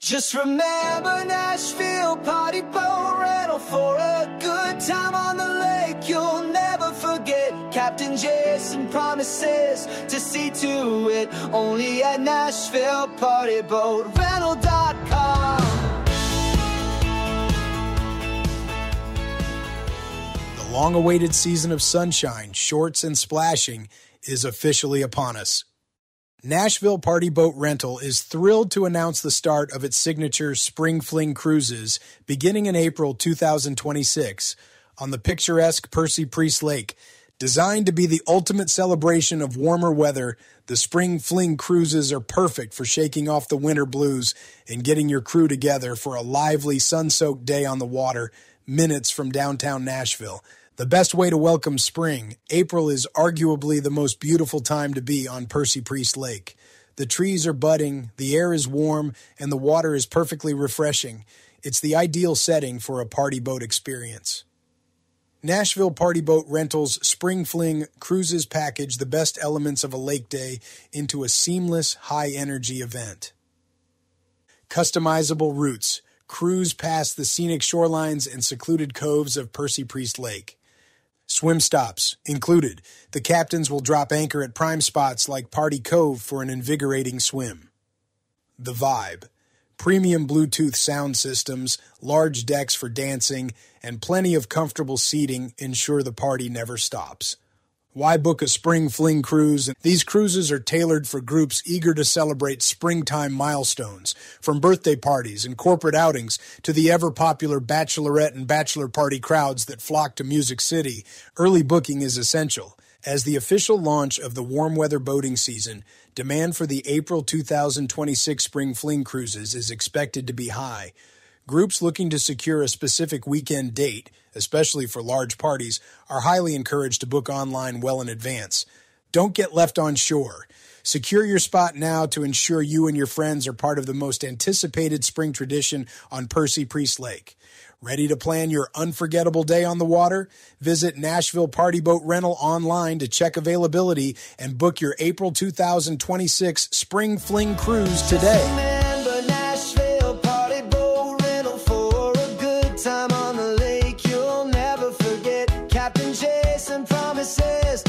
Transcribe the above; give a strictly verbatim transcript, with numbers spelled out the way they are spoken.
Just remember Nashville Party Boat Rental for a good time on the lake you'll never forget. Captain Jason promises to see to it, only at Nashville Party Boat Rental dot com. The long-awaited season of sunshine, shorts, and splashing is officially upon us. Nashville Party Boat Rental is thrilled to announce the start of its signature Spring Fling cruises beginning in April two thousand twenty-six on the picturesque Percy Priest Lake. Designed to be the ultimate celebration of warmer weather, the Spring Fling cruises are perfect for shaking off the winter blues and getting your crew together for a lively, sun-soaked day on the water minutes from downtown Nashville. The best way to welcome spring, April is arguably the most beautiful time to be on Percy Priest Lake. The trees are budding, the air is warm, and the water is perfectly refreshing. It's the ideal setting for a party boat experience. Nashville Party Boat Rental's Spring Fling cruises package the best elements of a lake day into a seamless, high-energy event. Customizable routes. Cruise past the scenic shorelines and secluded coves of Percy Priest Lake. Swim stops included. The captains will drop anchor at prime spots like Party Cove for an invigorating swim. The Vibe. Premium Bluetooth sound systems, large decks for dancing, and plenty of comfortable seating ensure the party never stops. Why book a Spring Fling cruise? These cruises are tailored for groups eager to celebrate springtime milestones, from birthday parties and corporate outings to the ever-popular bachelorette and bachelor party crowds that flock to Music City. Early booking is essential. As the official launch of the warm weather boating season, demand for the April two thousand twenty-six Spring Fling cruises is expected to be high. Groups looking to secure a specific weekend date, especially for large parties, are highly encouraged to book online well in advance. Don't get left on shore. Secure your spot now to ensure you and your friends are part of the most anticipated spring tradition on Percy Priest Lake. Ready to plan your unforgettable day on the water? Visit Nashville Party Boat Rental online to check availability and book your April two thousand twenty-six Spring Fling cruise today. Captain Jason promises